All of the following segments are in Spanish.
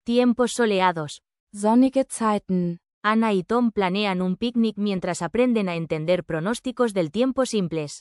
Tiempos soleados. Sonnige Zeiten. Anna y Tom planean un picnic mientras aprenden a entender pronósticos del tiempo simples.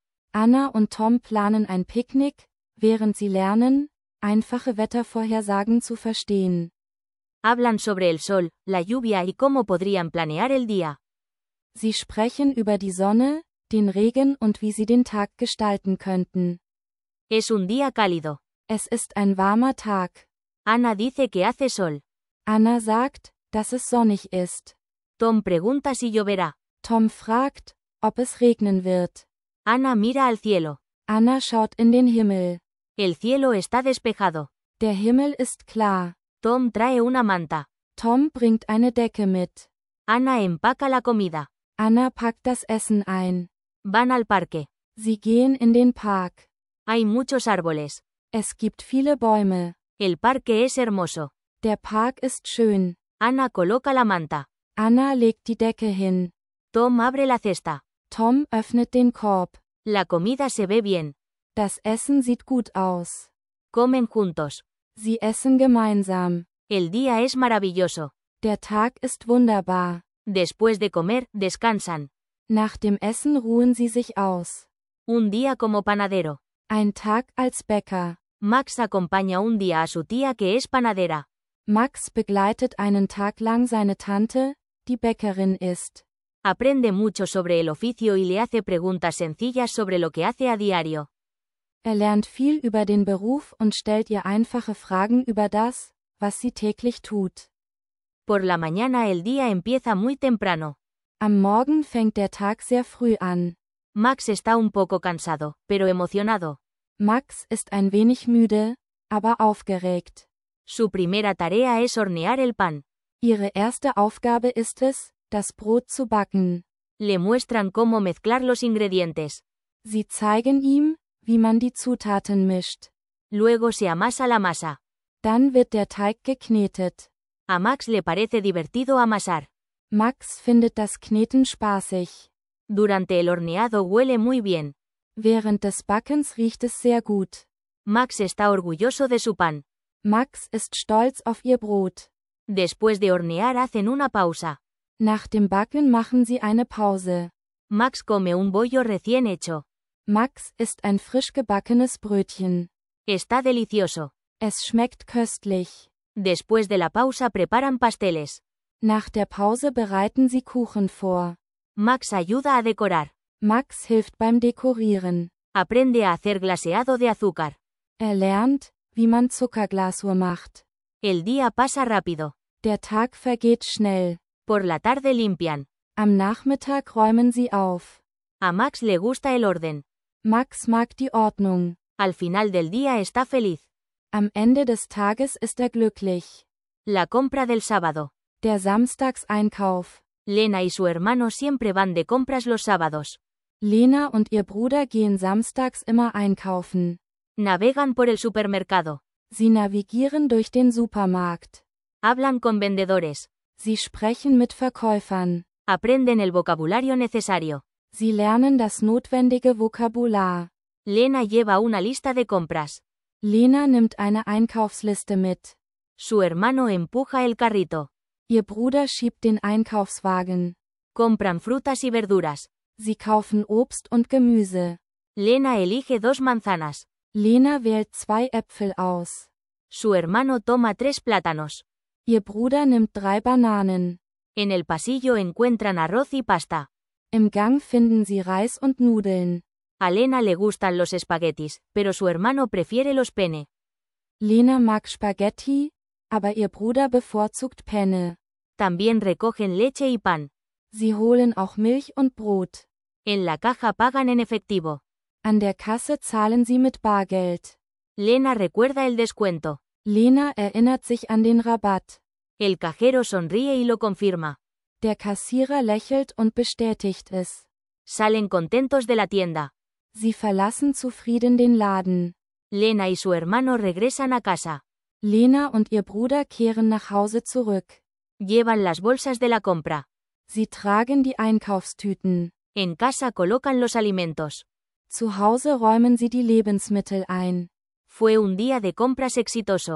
Anna und Tom planen ein Picknick, während sie lernen, einfache Wettervorhersagen zu verstehen. Hablan sobre el sol, la lluvia y cómo podrían planear el día. Sie sprechen über die Sonne, den Regen und wie sie den Tag gestalten könnten. Es un día cálido. Es ist ein warmer Tag. Anna dice que hace sol. Anna sagt, dass es sonnig ist. Tom pregunta si lloverá. Tom fragt, ob es regnen wird. Anna mira al cielo. Anna schaut in den Himmel. El cielo está despejado. Der Himmel ist klar. Tom trae una manta. Tom bringt eine Decke mit. Anna empaca la comida. Anna packt das Essen ein. Van al parque. Sie gehen in den Park. Hay muchos árboles. Es gibt viele Bäume. El parque es hermoso. Der Park ist schön. Anna coloca la manta. Anna legt die Decke hin. Tom abre la cesta. Tom öffnet den Korb. La comida se ve bien. Das Essen sieht gut aus. Comen juntos. Sie essen gemeinsam. El día es maravilloso. Der Tag ist wunderbar. Después de comer, descansan. Nach dem Essen ruhen sie sich aus. Un día como panadero. Ein Tag als Bäcker. Max acompaña un día a su tía que es panadera. Max begleitet einen Tag lang seine Tante, die Bäckerin ist. Aprende mucho sobre el oficio y le hace preguntas sencillas sobre lo que hace a diario. Lernt viel über den Beruf und stellt ihr einfache Fragen über das, was sie täglich tut. Por la mañana el día empieza muy temprano. Am Morgen fängt der Tag sehr früh an. Max está un poco cansado, pero emocionado. Max ist ein wenig müde, aber aufgeregt. Su primera tarea es hornear el pan. Ihre erste Aufgabe ist es, das Brot zu backen. Le muestran cómo mezclar los ingredientes. Sie zeigen ihm, wie man die Zutaten mischt. Luego se amasa la masa. Dann wird der Teig geknetet. A Max le parece divertido amasar. Max findet das Kneten spaßig. Durante el horneado huele muy bien. Während des Backens riecht es sehr gut. Max está orgulloso de su pan. Max ist stolz auf ihr Brot. Después de hornear hacen una pausa. Nach dem Backen machen sie eine Pause. Max come un bollo recién hecho. Max isst ein frisch gebackenes Brötchen. Está delicioso. Es schmeckt köstlich. Después de la pausa preparan pasteles. Nach der Pause bereiten sie Kuchen vor. Max ayuda a decorar. Max hilft beim Dekorieren. Aprende a hacer glaseado de azúcar. Lernt, wie man Zuckerglasur macht. El día pasa rápido. Der Tag vergeht schnell. Por la tarde limpian. Am Nachmittag räumen sie auf. A Max le gusta el orden. Max mag die Ordnung. Al final del día está feliz. Am Ende des Tages ist er glücklich. La compra del sábado. Der Samstagseinkauf. Lena y su hermano siempre van de compras los sábados. Lena und ihr Bruder gehen samstags immer einkaufen. Navegan por el supermercado. Sie navigieren durch den Supermarkt. Hablan con vendedores. Sie sprechen mit Verkäufern. Aprenden el vocabulario necesario. Sie lernen das notwendige Vokabular. Lena lleva una lista de compras. Lena nimmt eine Einkaufsliste mit. Su hermano empuja el carrito. Ihr Bruder schiebt den Einkaufswagen. Compran frutas y verduras. Sie kaufen Obst und Gemüse. Lena elige 2 manzanas. Lena wählt 2 Äpfel aus. Su hermano toma 3 plátanos. Ihr Bruder nimmt 3 Bananen. En el pasillo encuentran arroz y pasta. Im Gang finden sie Reis und Nudeln. A Lena le gustan los espaguetis, pero su hermano prefiere los penne. Lena mag Spaghetti, aber ihr Bruder bevorzugt Penne. También recogen leche y pan. Sie holen auch Milch und Brot. En la caja pagan en efectivo. An der Kasse zahlen sie mit Bargeld. Lena recuerda el descuento. Lena erinnert sich an den Rabatt. El cajero sonríe y lo confirma. Der Kassierer lächelt und bestätigt es. Salen contentos de la tienda. Sie verlassen zufrieden den Laden. Lena y su hermano regresan a casa. Lena und ihr Bruder kehren nach Hause zurück. Llevan las bolsas de la compra. Sie tragen die Einkaufstüten. En casa colocan los alimentos. Zu Hause räumen sie die Lebensmittel ein. Fue un día de compras exitoso.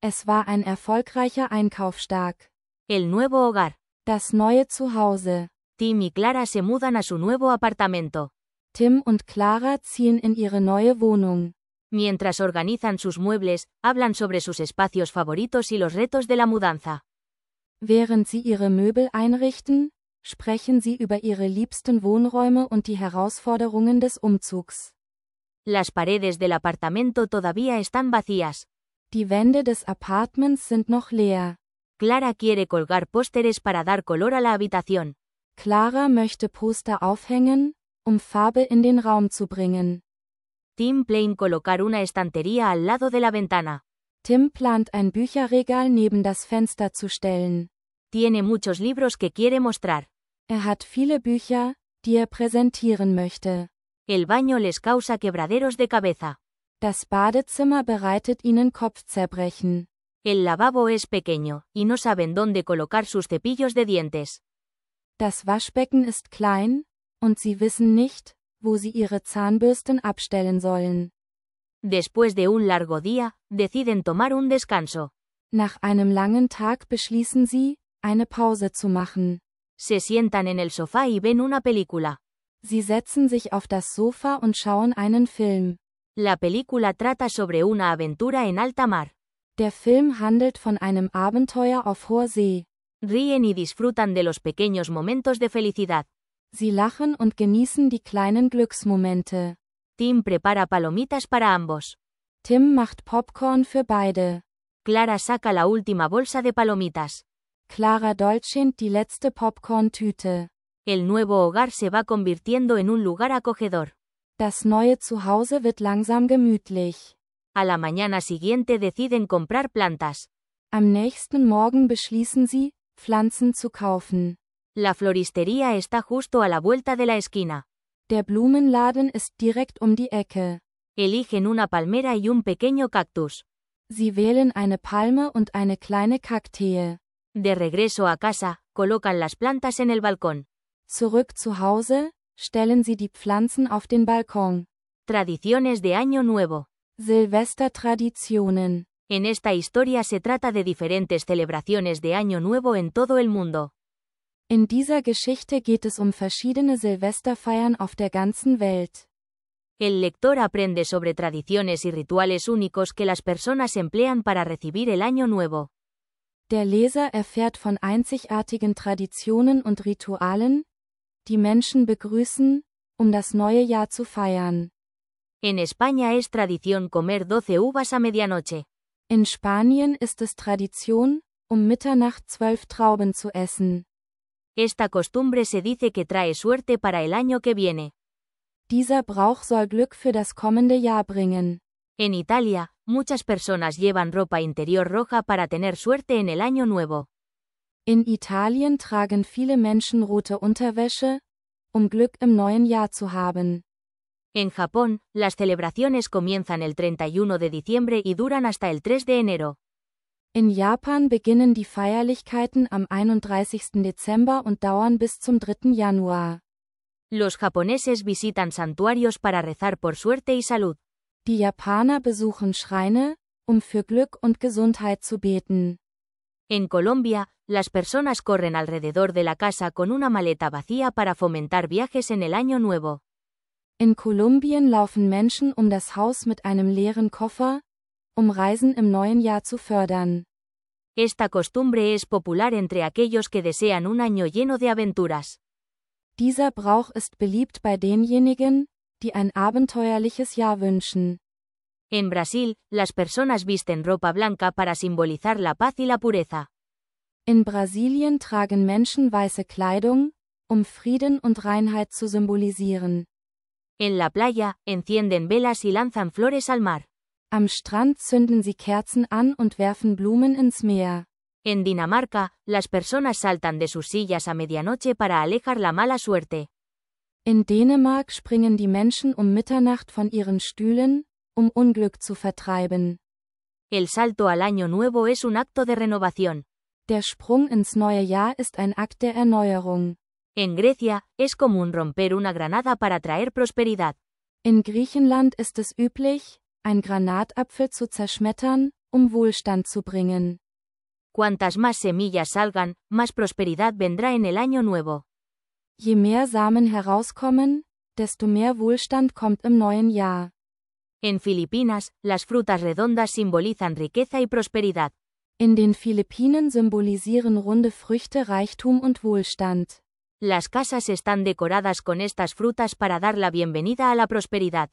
Es war ein erfolgreicher Einkaufstag. El nuevo hogar. Das neue Zuhause. Tim y Clara se mudan a su nuevo apartamento. Tim und Clara ziehen in ihre neue Wohnung. Mientras organizan sus muebles, hablan sobre sus espacios favoritos y los retos de la mudanza. Während sie ihre Möbel einrichten, sprechen sie über ihre liebsten Wohnräume und die Herausforderungen des Umzugs. Las paredes del apartamento todavía están vacías. Die Wände des Apartments sind noch leer. Clara quiere colgar pósteres para dar color a la habitación. Clara möchte Poster aufhängen, Farbe in den Raum zu bringen. Tim planean colocar una estantería al lado de la ventana. Tim plant ein Bücherregal neben das Fenster zu stellen. Tiene muchos libros que quiere mostrar. Hat viele Bücher, die präsentieren möchte. El baño les causa quebraderos de cabeza. Das Badezimmer bereitet ihnen Kopfzerbrechen. El lavabo es pequeño, y no saben dónde colocar sus cepillos de dientes. Das Waschbecken ist klein, und sie wissen nicht, wo sie ihre Zahnbürsten abstellen sollen. Después de un largo día, deciden tomar un descanso. Nach einem langen Tag beschließen sie, eine Pause zu machen. Se sientan en el sofá y ven una película. Sie setzen sich auf das Sofa und schauen einen Film. La película trata sobre una aventura en alta mar. Der Film handelt von einem Abenteuer auf hoher See. Ríen y disfrutan de los pequeños momentos de felicidad. Sie lachen und genießen die kleinen Glücksmomente. Tim prepara palomitas para ambos. Tim macht Popcorn für beide. Clara saca la última bolsa de palomitas. Clara dolchent die letzte Popcorn-Tüte. El nuevo hogar se va convirtiendo en un lugar acogedor. Das neue Zuhause wird langsam gemütlich. A la mañana siguiente deciden comprar plantas. Am nächsten Morgen beschließen sie, Pflanzen zu kaufen. La floristería está justo a la vuelta de la esquina. Der Blumenladen ist direkt die Ecke. Eligen una palmera y un pequeño cactus. Sie wählen eine Palme und eine kleine Kaktee. De regreso a casa, colocan las plantas en el balcón. Zurück zu Hause, stellen sie die Pflanzen auf den Balkon. Tradiciones de Año Nuevo. Silvestertraditionen. En esta historia se trata de diferentes celebraciones de Año Nuevo en todo el mundo. In dieser Geschichte geht es verschiedene Silvesterfeiern auf der ganzen Welt. El lector aprende sobre tradiciones y rituales únicos que las personas emplean para recibir el Año Nuevo. Der Leser erfährt von einzigartigen Traditionen und Ritualen, die Menschen begrüßen, das neue Jahr zu feiern. En España es tradición comer 12 uvas a medianoche. In Spanien ist es Tradition, Mitternacht 12 Trauben zu essen. Esta costumbre se dice que trae suerte para el año que viene. Dieser Brauch soll Glück für das kommende Jahr bringen. En Italia, muchas personas llevan ropa interior roja para tener suerte en el año nuevo. In Italien tragen viele Menschen rote Unterwäsche, Glück im neuen Jahr zu haben. En Japón, las celebraciones comienzan el 31 de diciembre y duran hasta el 3 de enero. In Japan beginnen die Feierlichkeiten am 31. Dezember und dauern bis zum 3. Januar. Los japoneses visitan santuarios para rezar por suerte y salud. Die Japaner besuchen Schreine, für Glück und Gesundheit zu beten. En Colombia, las personas corren alrededor de la casa con una maleta vacía para fomentar viajes en el año nuevo. In Kolumbien laufen Menschen das Haus mit einem leeren Koffer, Reisen im neuen Jahr zu fördern. Esta costumbre es popular entre aquellos que desean un año lleno de aventuras. Dieser Brauch ist beliebt bei denjenigen, die ein abenteuerliches Jahr wünschen. En Brasil, las personas visten ropa blanca para simbolizar la paz y la pureza. In Brasilien tragen Menschen weiße Kleidung, Frieden und Reinheit zu symbolisieren. En la playa, encienden velas y lanzan flores al mar. Am Strand zünden sie Kerzen an und werfen Blumen ins Meer. En Dinamarca, las personas saltan de sus sillas a medianoche para alejar la mala suerte. In Dänemark springen die Menschen Mitternacht von ihren Stühlen, Unglück zu vertreiben. El salto al año nuevo es un acto de renovación. Der Sprung ins neue Jahr ist ein Akt der Erneuerung. En Grecia, es común romper una granada para traer prosperidad. In Griechenland ist es üblich, ein Granatapfel zu zerschmettern, Wohlstand zu bringen. Cuantas más semillas salgan, más prosperidad vendrá en el año nuevo. Je mehr Samen herauskommen, desto mehr Wohlstand kommt im neuen Jahr. En Filipinas, las frutas redondas simbolizan riqueza y prosperidad. In den Philippinen symbolisieren runde Früchte Reichtum und Wohlstand. Las casas están decoradas con estas frutas para dar la bienvenida a la prosperidad.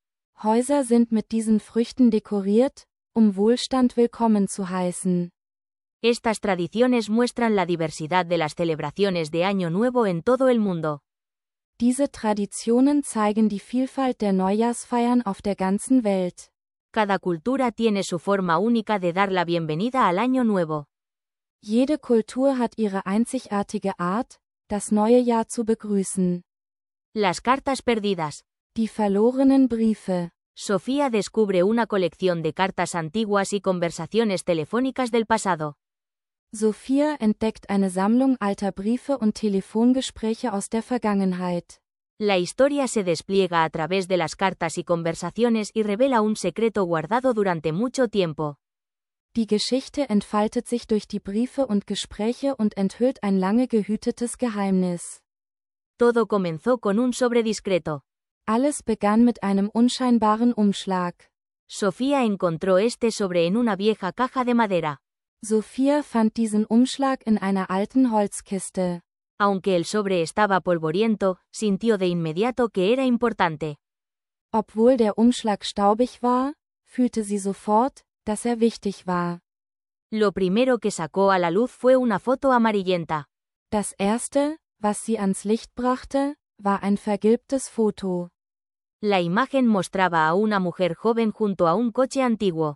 Häuser sind mit diesen Früchten dekoriert, Wohlstand willkommen zu heißen. Estas tradiciones muestran la diversidad de las celebraciones de Año Nuevo en todo el mundo. Diese Traditionen zeigen die Vielfalt der Neujahrsfeiern auf der ganzen Welt. Cada cultura tiene su forma única de dar la bienvenida al Año Nuevo. Jede Kultur hat ihre einzigartige Art, das neue Jahr zu begrüßen. Las cartas perdidas. Die verlorenen Briefe. Sofía descubre una colección de cartas antiguas y conversaciones telefónicas del pasado. Sophia entdeckt eine Sammlung alter Briefe und Telefongespräche aus der Vergangenheit. La historia se despliega a través de las cartas y conversaciones y revela un secreto guardado durante mucho tiempo. Die Geschichte entfaltet sich durch die Briefe und Gespräche und enthüllt ein lange gehütetes Geheimnis. Todo comenzó con un sobre discreto. Alles begann mit einem unscheinbaren Umschlag. Sofía encontró este sobre en una vieja caja de madera. Sophia fand diesen Umschlag in einer alten Holzkiste. Aunque el sobre estaba polvoriento, sintió de inmediato que era importante. Obwohl der Umschlag staubig war, fühlte sie sofort, dass wichtig war. Lo primero que sacó a la luz fue una foto amarillenta. Das erste, was sie ans Licht brachte, war ein vergilbtes Foto. La imagen mostraba a una mujer joven junto a un coche antiguo.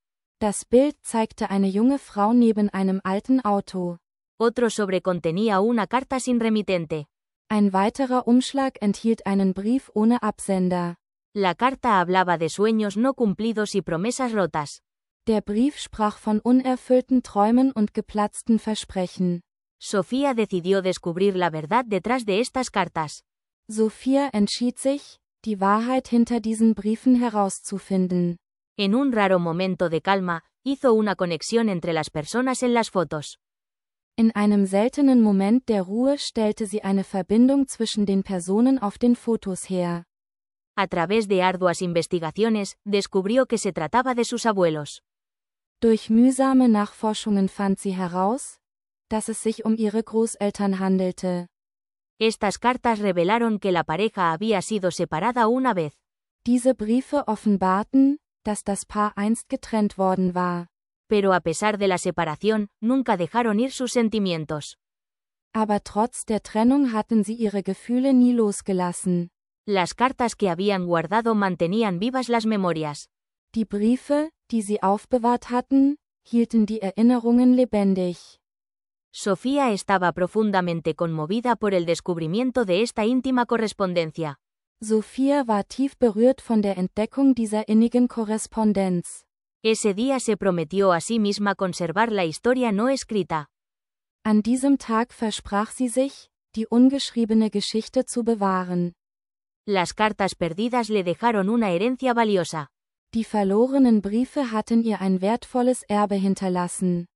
Das Bild zeigte eine junge Frau neben einem alten Auto. Otro sobre contenía una carta sin remitente. Ein weiterer Umschlag enthielt einen Brief ohne Absender. La carta hablaba de sueños no cumplidos y promesas rotas. Der Brief sprach von unerfüllten Träumen und geplatzten Versprechen. Sofía decidió descubrir la verdad detrás de estas cartas. Sophia entschied sich, die Wahrheit hinter diesen Briefen herauszufinden. En un raro momento de calma, hizo una conexión entre las personas en las fotos. In einem seltenen Moment der Ruhe stellte sie eine Verbindung zwischen den Personen auf den Fotos her. A través de arduas investigaciones, descubrió que se trataba de sus abuelos. Durch mühsame Nachforschungen fand sie heraus, dass es sich ihre Großeltern handelte. Estas cartas revelaron que la pareja había sido separada una vez. Diese Briefe offenbarten, dass das Paar einst getrennt worden war. Pero a pesar de la separación, nunca dejaron ir sus sentimientos. Aber trotz der Trennung hatten sie ihre Gefühle nie losgelassen. Las cartas que habían guardado mantenían vivas las memorias. Die Briefe, die sie aufbewahrt hatten, hielten die Erinnerungen lebendig. Sofía estaba profundamente conmovida por el descubrimiento de esta íntima correspondencia. Sophia war tief berührt von der Entdeckung dieser innigen Korrespondenz. Ese día se prometió a sí misma conservar la historia no escrita. An diesem Tag versprach sie sich, die ungeschriebene Geschichte zu bewahren. Las cartas perdidas le dejaron una herencia valiosa. Die verlorenen Briefe hatten ihr ein wertvolles Erbe hinterlassen.